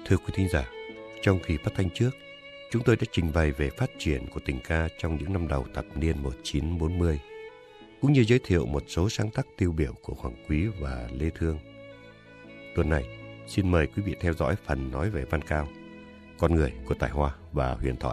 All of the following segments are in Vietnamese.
Thưa quý thính giả, trong kỳ phát thanh trước, chúng tôi đã trình bày về phát triển của tình ca trong những năm đầu thập niên 1940, cũng như giới thiệu một số sáng tác tiêu biểu của Hoàng Quý và Lê Thương. Tuần này, xin mời quý vị theo dõi phần nói về Văn Cao, con người của tài hoa và huyền thoại.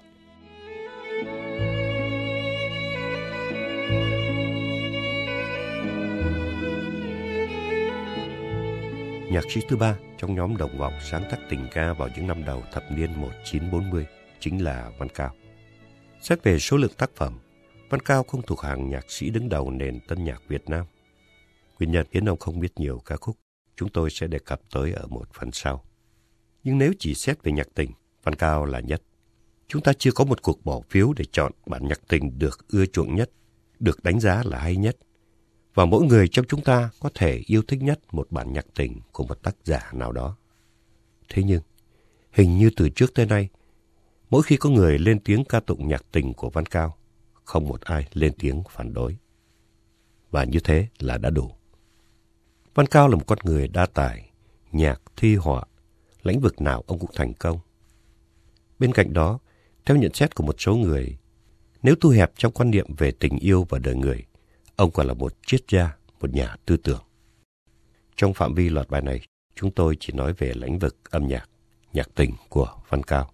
Nhạc sĩ thứ ba trong nhóm đồng vọng sáng tác tình ca vào những năm đầu thập niên 1940 chính là Văn Cao. Xét về số lượng tác phẩm, Văn Cao không thuộc hàng nhạc sĩ đứng đầu nền tân nhạc Việt Nam. Nguyên nhân khiến ông không biết nhiều ca khúc, chúng tôi sẽ đề cập tới ở một phần sau. Nhưng nếu chỉ xét về nhạc tình, Văn Cao là nhất. Chúng ta chưa có một cuộc bỏ phiếu để chọn bản nhạc tình được ưa chuộng nhất, được đánh giá là hay nhất. Và mỗi người trong chúng ta có thể yêu thích nhất một bản nhạc tình của một tác giả nào đó. Thế nhưng, hình như từ trước tới nay, mỗi khi có người lên tiếng ca tụng nhạc tình của Văn Cao, không một ai lên tiếng phản đối. Và như thế là đã đủ. Văn Cao là một con người đa tài, nhạc, thi họa, lĩnh vực nào ông cũng thành công. Bên cạnh đó, theo nhận xét của một số người, nếu thu hẹp trong quan niệm về tình yêu và đời người, ông còn là một triết gia, một nhà tư tưởng. Trong phạm vi loạt bài này, chúng tôi chỉ nói về lĩnh vực âm nhạc, nhạc tình của Văn Cao.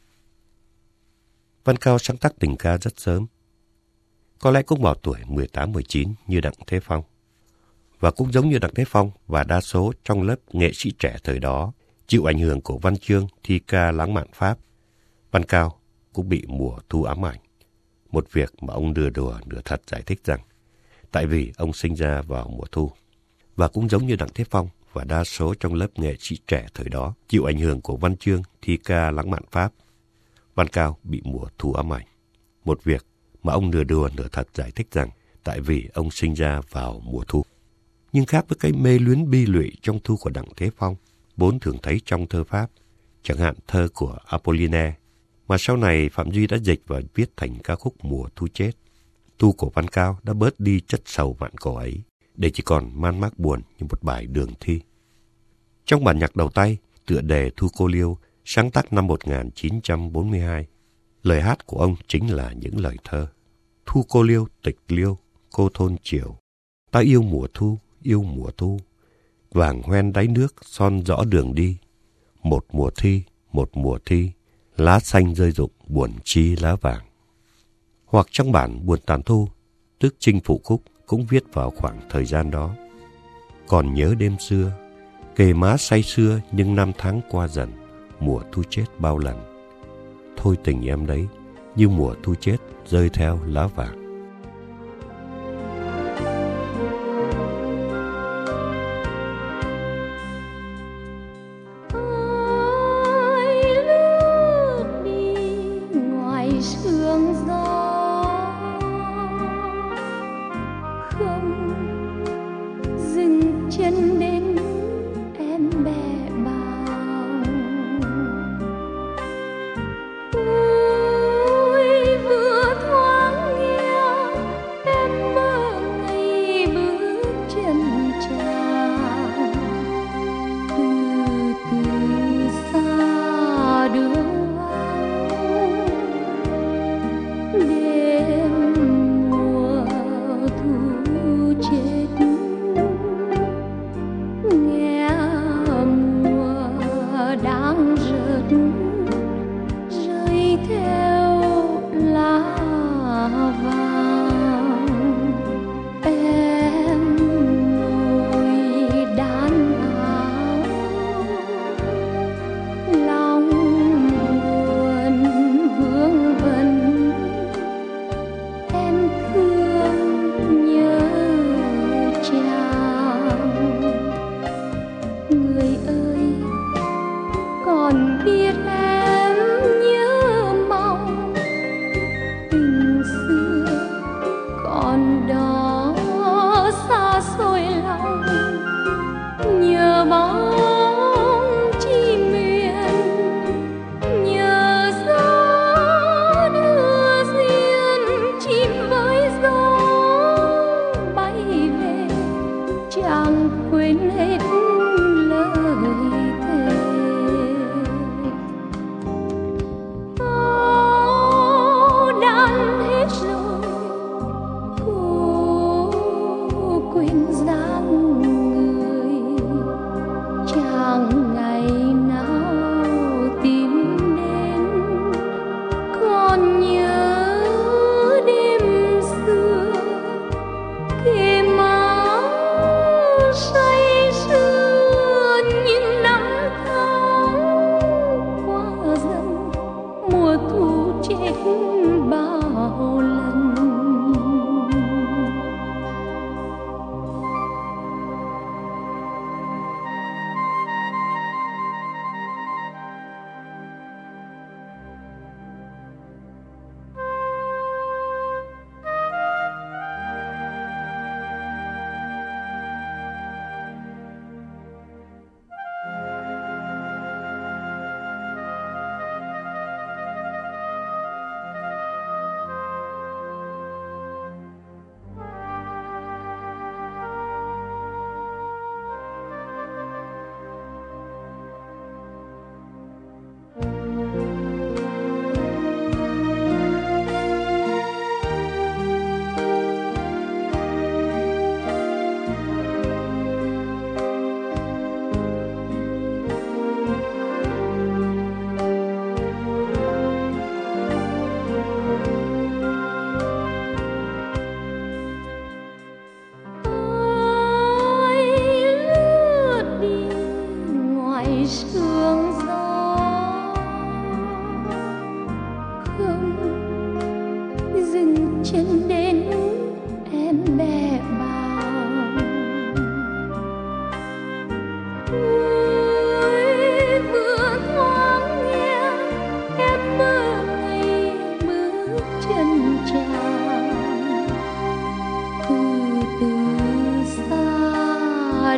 Văn Cao sáng tác tình ca rất sớm. Có lẽ cũng vào tuổi 18-19 như Đặng Thế Phong. Và cũng giống như Đặng Thế Phong và đa số trong lớp nghệ sĩ trẻ thời đó, chịu ảnh hưởng của văn chương thi ca lãng mạn Pháp, Văn Cao cũng bị mùa thu ám ảnh. Một việc mà ông nửa đùa nửa thật giải thích rằng tại vì ông sinh ra vào mùa thu. Và cũng giống như Đặng Thế Phong và đa số trong lớp nghệ sĩ trẻ thời đó, chịu ảnh hưởng của văn chương thi ca lãng mạn Pháp, Văn Cao bị mùa thu ám ảnh. Một việc mà ông nửa đùa nửa thật giải thích rằng tại vì ông sinh ra vào mùa thu. Nhưng khác với cái mê luyến bi lụy trong thu của Đặng Thế Phong, vốn thường thấy trong thơ Pháp, chẳng hạn thơ của Apollinaire, mà sau này Phạm Duy đã dịch và viết thành ca khúc Mùa Thu Chết. Thu của Văn Cao đã bớt đi chất sầu vạn cổ ấy, để chỉ còn man mác buồn như một bài đường thi. Trong bản nhạc đầu tay, tựa đề Thu Cô Liêu, sáng tác năm 1942, lời hát của ông chính là những lời thơ. Thu cô liêu, tịch liêu, cô thôn chiều. Ta yêu mùa thu. Vàng hoen đáy nước, son rõ đường đi. Một mùa thi, lá xanh rơi rụng, buồn chi lá vàng. Hoặc trong bản Buồn Tàn Thu, tức Chinh Phụ Khúc cũng viết vào khoảng thời gian đó. Còn nhớ đêm xưa, kề má say sưa nhưng năm tháng qua dần, mùa thu chết bao lần. Thôi tình em đấy, như mùa thu chết rơi theo lá vàng.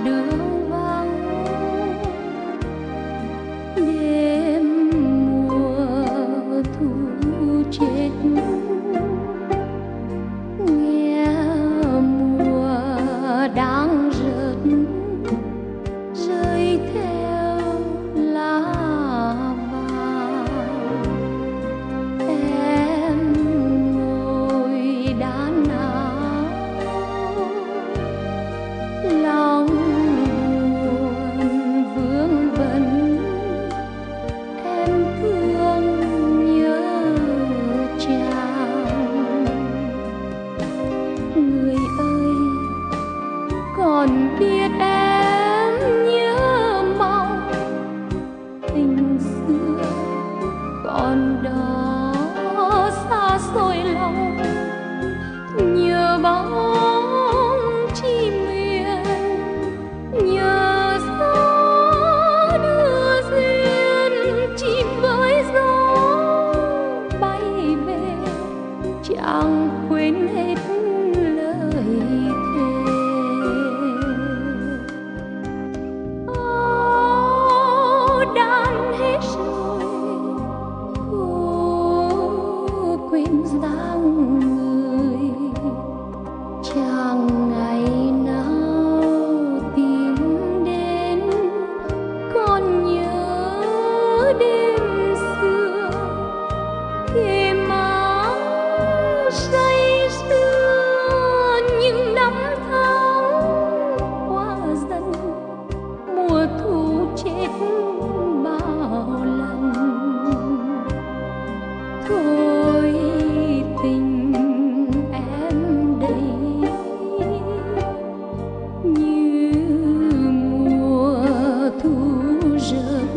đường vắng, đêm mùa thu chết, nghe mùa đang rớt rơi theo lá vàng. Em ngồi đan áo, lòng buồn vương vấn, em thương nhớ chàng. Người ơi, còn biết em nhớ mong tình xưa còn đó xa xôi lòng, nhớ bóng chim miền, nhớ gió đưa duyên, chim với gió bay về, chẳng quên hết lời thề. Đàn hết rồi, cô quên dáng người, chẳng ngày nào tìm đến, còn nhớ đêm xưa khi má say sưa. Những năm tháng qua dần, mùa thu chết bao lần. Thôi tình em đây như mùa thu rớt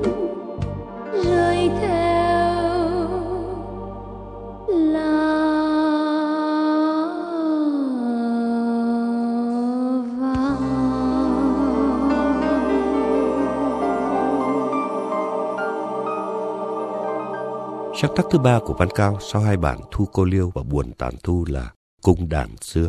rơi theo lá vàng. Sáng tác thứ ba của Văn Cao sau hai bản Thu Cô Liêu và Buồn Tàn Thu là Cung Đàn Xưa.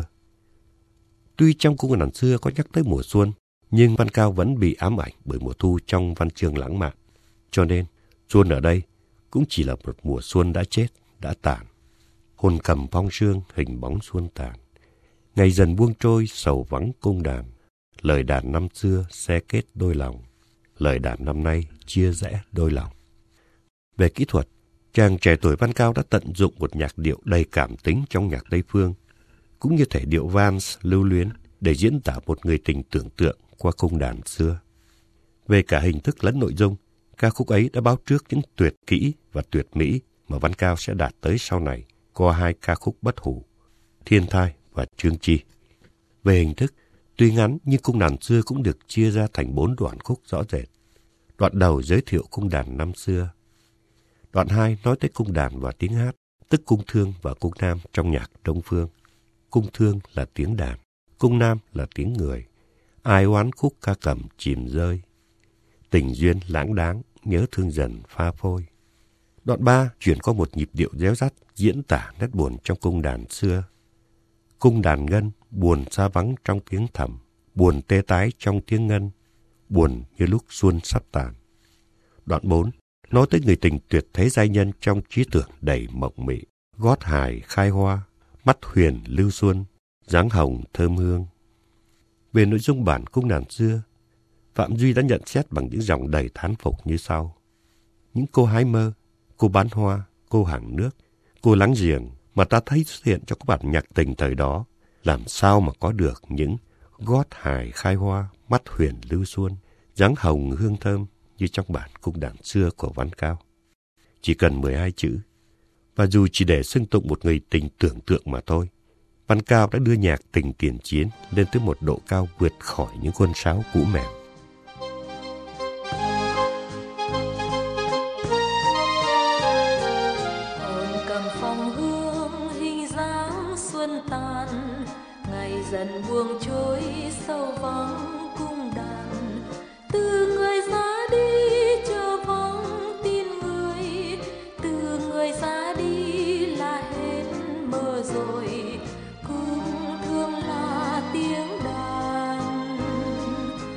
Tuy trong Cung Đàn Xưa có nhắc tới mùa xuân, nhưng Văn Cao vẫn bị ám ảnh bởi mùa thu trong văn chương lãng mạn. Cho nên, xuân ở đây cũng chỉ là một mùa xuân đã chết, đã tàn. Hồn cầm phong sương, hình bóng xuân tàn. Ngày dần buông trôi, sầu vắng cung đàn. Lời đàn năm xưa xé kết đôi lòng. Lời đàn năm nay chia rẽ đôi lòng. Về kỹ thuật, chàng trẻ tuổi Văn Cao đã tận dụng một nhạc điệu đầy cảm tính trong nhạc Tây Phương, cũng như thể điệu vals lưu luyến để diễn tả một người tình tưởng tượng qua cung đàn xưa. Về cả hình thức lẫn nội dung, ca khúc ấy đã báo trước những tuyệt kỹ và tuyệt mỹ mà Văn Cao sẽ đạt tới sau này qua hai ca khúc bất hủ, Thiên Thai và Trương Chi. Về hình thức, tuy ngắn nhưng cung đàn xưa cũng được chia ra thành 4 đoạn khúc rõ rệt. Đoạn đầu giới thiệu cung đàn năm xưa. Đoạn 2 nói tới cung đàn và tiếng hát, tức cung thương và cung nam trong nhạc Đông Phương. Cung thương là tiếng đàn, cung nam là tiếng người. Ai oán khúc ca cầm chìm rơi. Tình duyên lãng đáng, nhớ thương dần pha phôi. Đoạn 3 chuyển qua một nhịp điệu réo rắt diễn tả nét buồn trong cung đàn xưa. Cung đàn ngân, buồn xa vắng trong tiếng thầm, buồn tê tái trong tiếng ngân, buồn như lúc xuân sắp tàn. Đoạn 4 nói tới người tình tuyệt thế giai nhân trong trí tưởng đầy mộng mị, gót hài khai hoa, mắt huyền lưu xuân, dáng hồng thơm hương. Về nội dung bản cung đàn xưa, Phạm Duy đã nhận xét bằng những dòng đầy thán phục như sau. Những cô hái mơ, cô bán hoa, cô hàng nước, cô láng giềng mà ta thấy xuất hiện trong các bản nhạc tình thời đó, làm sao mà có được những gót hài khai hoa, mắt huyền lưu xuân, dáng hồng hương thơm như trong bản cung đàn xưa của Văn Cao. Chỉ cần 12 chữ, và dù chỉ để xưng tụng một người tình tưởng tượng mà thôi, Văn Cao đã đưa nhạc tình tiền chiến lên tới một độ cao vượt khỏi những khuôn sáo cũ mềm. Hồn cầm phong hương hình dáng xuân tàn, ngày dần buông trôi sâu vắng cung đàn. Từ người ra đi chờ vắng tin người, từ người ra đi là hết mơ rồi. Cung thương là tiếng đàn,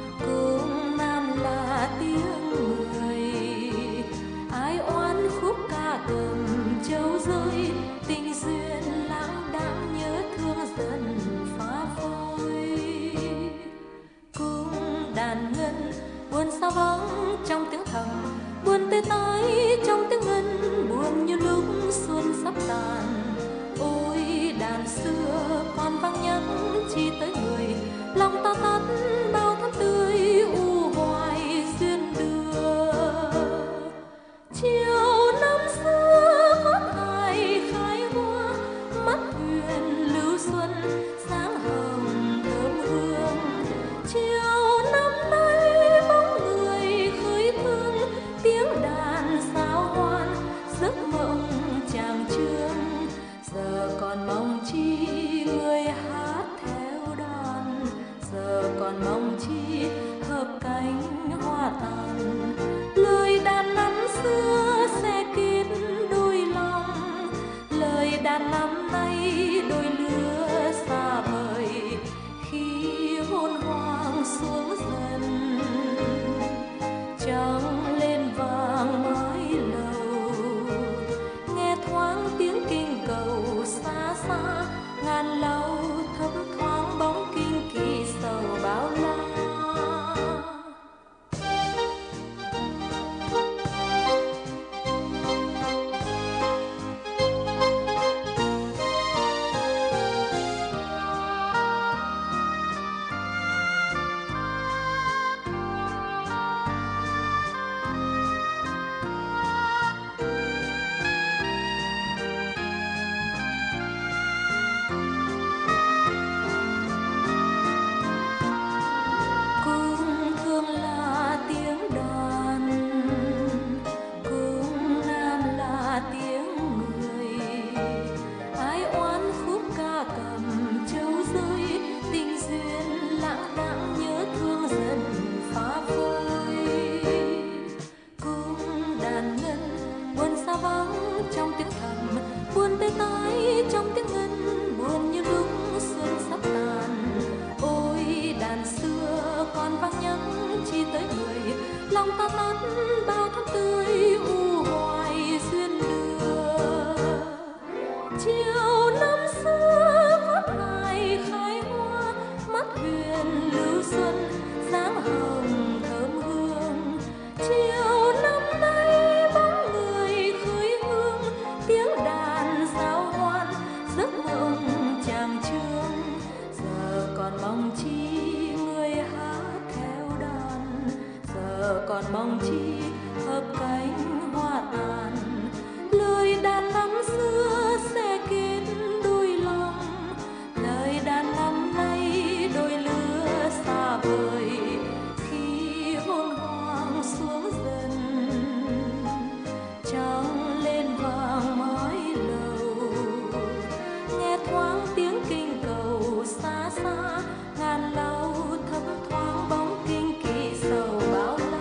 thấp thoáng bóng kinh kỳ sầu bao la. Lòng ta tắt bao tháng tươi u hoài duyên đưa. Chiều năm xưa vắt hài khai hoa, mắt huyền lưu xuân dáng hồng thơm hương. Chiều năm nay bóng người khơi hương, tiếng đàn giao hoan giấc mộng chàng trương. Giờ còn mong chi người hát theo đàn, giờ còn mong chi hợp cánh hoa tàn. Lời đàn năm xưa sẽ kết đôi lòng, lời đàn năm nay đôi lứa xa vời. Khi hôn hoàng xuống dần, trăng lên vàng mái lầu, nghe thoáng tiếng kinh cầu xa xa, ngàn lâu thấp thoáng bóng kinh kỳ sầu bao la.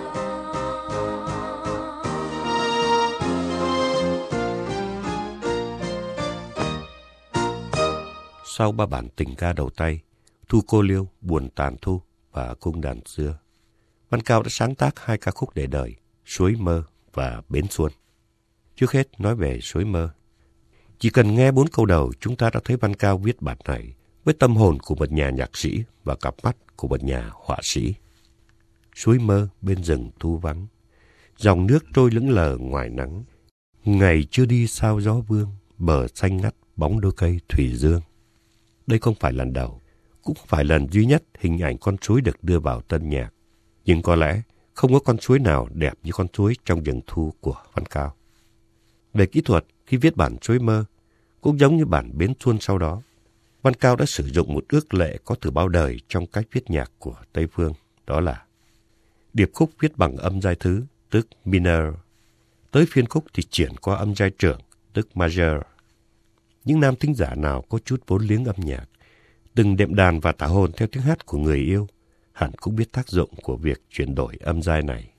Sau 3 bản tình ca đầu tay, Thu Cô Liêu, Buồn Tàn Thu và Cung Đàn Xưa, Văn Cao đã sáng tác 2 ca khúc để đời, Suối Mơ và Bến Xuân. Trước hết nói về Suối Mơ. Chỉ cần nghe 4 câu đầu, chúng ta đã thấy Văn Cao viết bản này với tâm hồn của một nhà nhạc sĩ và cặp mắt của một nhà họa sĩ. Suối mơ bên rừng thu vắng, dòng nước trôi lững lờ ngoài nắng. Ngày chưa đi sao gió vương, bờ xanh ngắt bóng đôi cây thủy dương. Đây không phải lần đầu, cũng không phải lần duy nhất hình ảnh con suối được đưa vào tân nhạc. Nhưng có lẽ không có con suối nào đẹp như con suối trong rừng thu của Văn Cao. Về kỹ thuật, khi viết bản Suối Mơ, cũng giống như bản Bến Xuân sau đó, Văn Cao đã sử dụng một ước lệ có từ bao đời trong cách viết nhạc của Tây Phương, đó là điệp khúc viết bằng âm giai thứ, tức minor. Tới phiên khúc thì chuyển qua âm giai trưởng, tức major. Những nam thính giả nào có chút vốn liếng âm nhạc, từng đệm đàn và tả hồn theo tiếng hát của người yêu, hẳn cũng biết tác dụng của việc chuyển đổi âm giai này.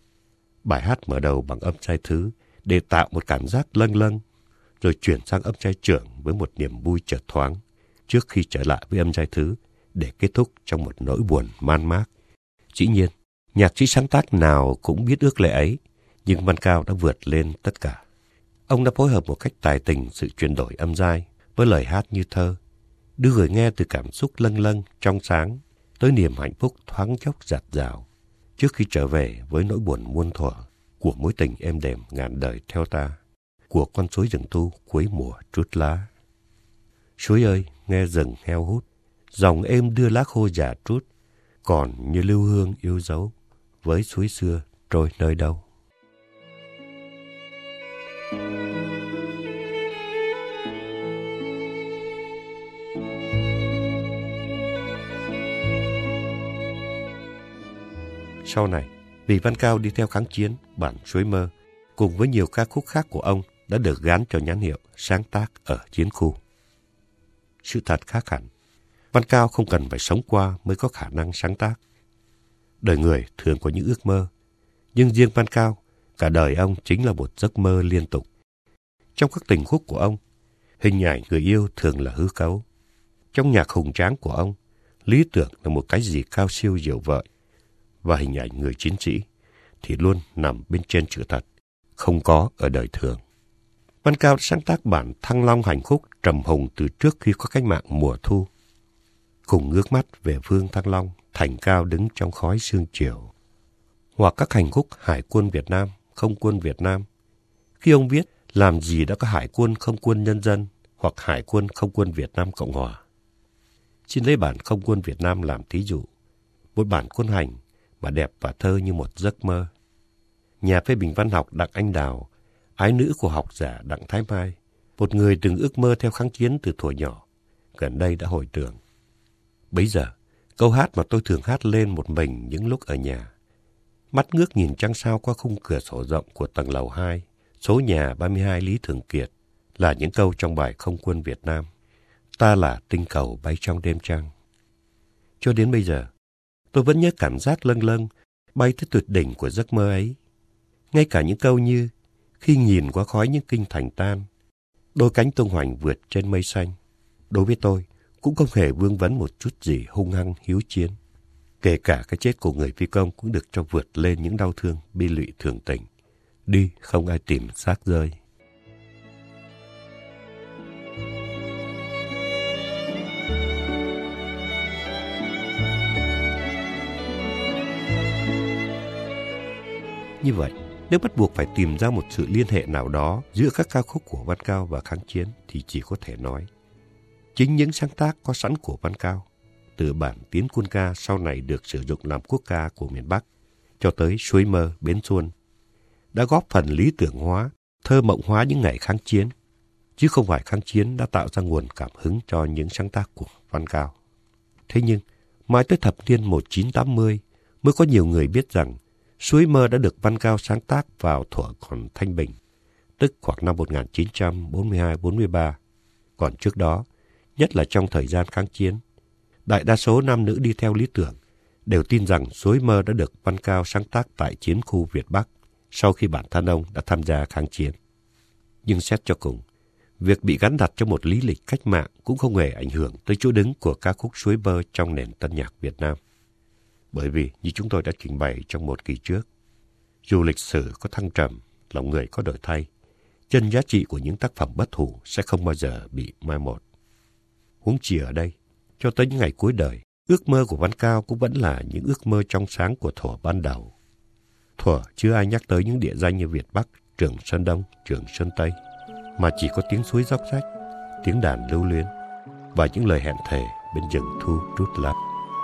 Bài hát mở đầu bằng âm giai thứ để tạo một cảm giác lâng lâng, rồi chuyển sang âm giai trưởng với một niềm vui chợt thoáng, trước khi trở lại với âm giai thứ để kết thúc trong một nỗi buồn man mác. Dĩ nhiên, nhạc sĩ sáng tác nào cũng biết ước lệ ấy, nhưng Văn Cao đã vượt lên tất cả. Ông đã phối hợp một cách tài tình sự chuyển đổi âm giai với lời hát như thơ, đưa người nghe từ cảm xúc lâng lâng, trong sáng, tới niềm hạnh phúc thoáng chốc dạt dào, trước khi trở về với nỗi buồn muôn thuở của mối tình êm đềm ngàn đời theo ta, của con suối rừng thu cuối mùa trút lá. Suối ơi, nghe rừng heo hút, dòng êm đưa lá khô già trút, còn như lưu hương yêu dấu, với suối xưa trôi nơi đâu. Sau này, vì Văn Cao đi theo kháng chiến, bản Suối Mơ cùng với nhiều ca khúc khác của ông đã được gán cho nhãn hiệu sáng tác ở chiến khu. Sự thật khác hẳn, Văn Cao không cần phải sống qua mới có khả năng sáng tác. Đời người thường có những ước mơ, nhưng riêng Văn Cao, cả đời ông chính là một giấc mơ liên tục. Trong các tình khúc của ông, hình ảnh người yêu thường là hư cấu. Trong nhạc hùng tráng của ông, lý tưởng là một cái gì cao siêu diệu vợi, và hình ảnh người chiến sĩ thì luôn nằm bên trên sự thật, không có ở đời thường. Văn Cao đã sáng tác bản Thăng Long Hành Khúc trầm hùng từ trước khi có cách mạng mùa thu. cùng ngước mắt về phương Thăng Long, thành cao đứng trong khói sương chiều. Hoặc các hành khúc Hải quân Việt Nam, Không quân Việt Nam. Khi ông viết, làm gì đã có Hải quân Không quân Nhân dân hoặc Hải quân Không quân Việt Nam Cộng Hòa. Xin lấy bản Không quân Việt Nam làm thí dụ. Một bản quân hành mà đẹp và thơ như một giấc mơ. Nhà phê bình văn học Đặng Anh Đào, ái nữ của học giả Đặng Thái Mai, một người từng ước mơ theo kháng chiến từ thuở nhỏ, gần đây đã hồi tưởng. Bấy giờ, câu hát mà tôi thường hát lên một mình những lúc ở nhà. Mắt ngước nhìn trăng sao qua khung cửa sổ rộng của tầng lầu 2, số nhà 32 Lý Thường Kiệt, là những câu trong bài Không quân Việt Nam. Ta là tinh cầu bay trong đêm trăng. Cho đến bây giờ, tôi vẫn nhớ cảm giác lâng lâng bay tới tuyệt đỉnh của giấc mơ ấy. Ngay cả những câu như khi nhìn qua khói những kinh thành tan, đôi cánh tung hoành vượt trên mây xanh, đối với tôi cũng không hề vương vấn một chút gì hung hăng hiếu chiến. Kể cả cái chết của người phi công cũng được cho vượt lên những đau thương bi lụy thường tình. Đi không ai tìm xác rơi. Như vậy, nếu bắt buộc phải tìm ra một sự liên hệ nào đó giữa các ca khúc của Văn Cao và kháng chiến thì chỉ có thể nói chính những sáng tác có sẵn của Văn Cao, từ bản Tiến Quân Ca sau này được sử dụng làm quốc ca của miền Bắc cho tới Suối Mơ, Bến Xuân, đã góp phần lý tưởng hóa, thơ mộng hóa những ngày kháng chiến, chứ không phải kháng chiến đã tạo ra nguồn cảm hứng cho những sáng tác của Văn Cao. Thế nhưng, mãi tới thập niên 1980 mới có nhiều người biết rằng Suối Mơ đã được Văn Cao sáng tác vào thuở còn thanh bình, tức khoảng năm 1942-43. Còn trước đó, nhất là trong thời gian kháng chiến, đại đa số nam nữ đi theo lý tưởng đều tin rằng Suối Mơ đã được Văn Cao sáng tác tại chiến khu Việt Bắc sau khi bản thân ông đã tham gia kháng chiến. Nhưng xét cho cùng, việc bị gắn đặt cho một lý lịch cách mạng cũng không hề ảnh hưởng tới chỗ đứng của ca khúc Suối Mơ trong nền tân nhạc Việt Nam. Bởi vì, như chúng tôi đã trình bày trong một kỳ trước, dù lịch sử có thăng trầm, lòng người có đổi thay, chân giá trị của những tác phẩm bất hủ sẽ không bao giờ bị mai một. Huống chi ở đây, cho tới những ngày cuối đời, ước mơ của Văn Cao cũng vẫn là những ước mơ trong sáng của thuở ban đầu. Thuở chưa ai nhắc tới những địa danh như Việt Bắc, Trường Sơn Đông, Trường Sơn Tây, mà chỉ có tiếng suối róc rách, tiếng đàn lưu luyến và những lời hẹn thề bên rừng thu trút lá.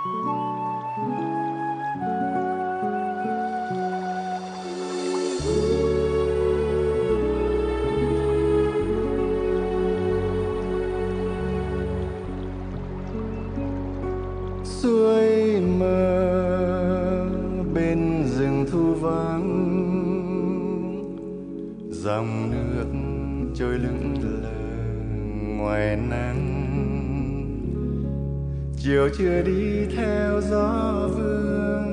Suối mơ bên rừng thu vắng, dòng nước trôi lững lờ ngoài nắng. Chiều chưa đi theo gió vương,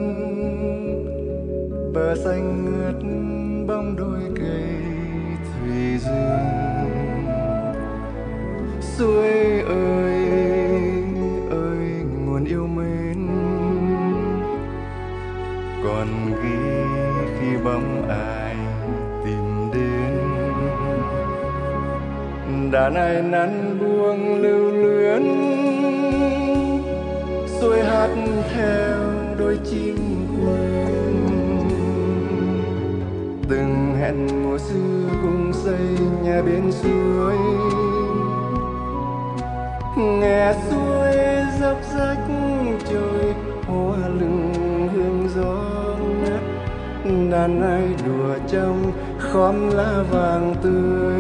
bờ xanh ngượt bóng đôi cây thủy dương. Suối ơi yêu mến, còn ghi khi bóng ai tìm đến. Đàn ai nắn buông lưu luyến, xuôi hát theo đôi chim quên. Từng hẹn mùa xưa cùng xây nhà bên suối, nghe suối dốc rách trôi hoa lừng hương gió ngát. Đàn ai đùa trong khóm lá vàng tươi,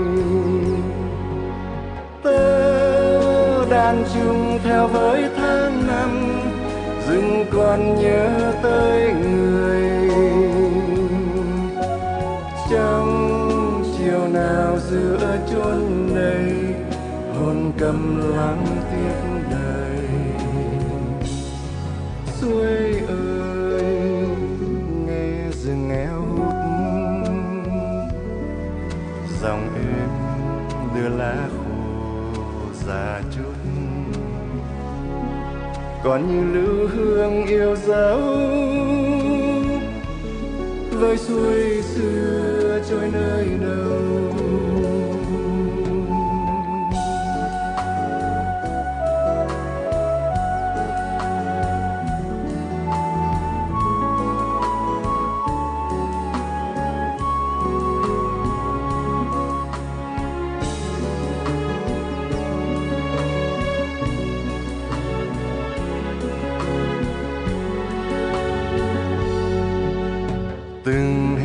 tơ đàn chung theo với tháng năm, dừng còn nhớ tới người. Trong chiều nào giữa chốn này, hồn cầm lắng tiếc đời. Suối ơi nghe rừng éo hút, dòng êm đưa lá khô già chút, còn như lưu hương yêu dấu với suối xưa trôi nơi đâu.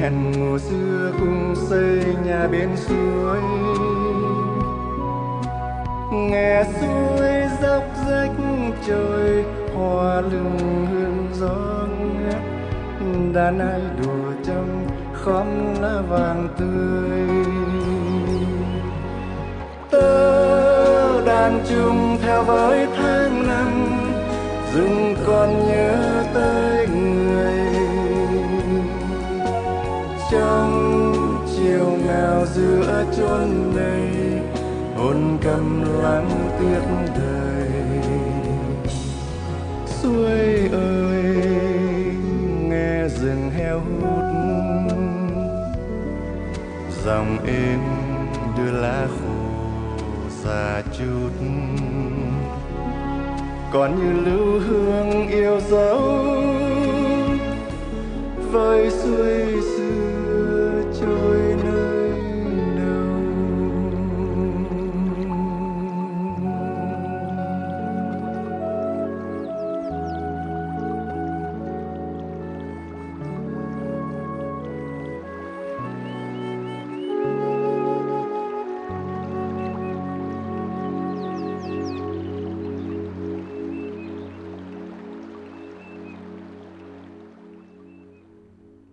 hẹn ngủ xưa cùng xây nhà bên suối, nghe suối dốc rách trôi hoa lưng hương gió ngát, đàn ai đùa trong khóm lá vàng tươi. Tơ đàn chung theo với tháng năm, dừng còn nhớ tới người. Trong chiều nào giữa chốn đây, hồn câm lắng tiếc đời. Suối ơi nghe rừng heo hút, dòng êm đưa lá khô xa chút, còn như lưu hương yêu dấu với suối xưa.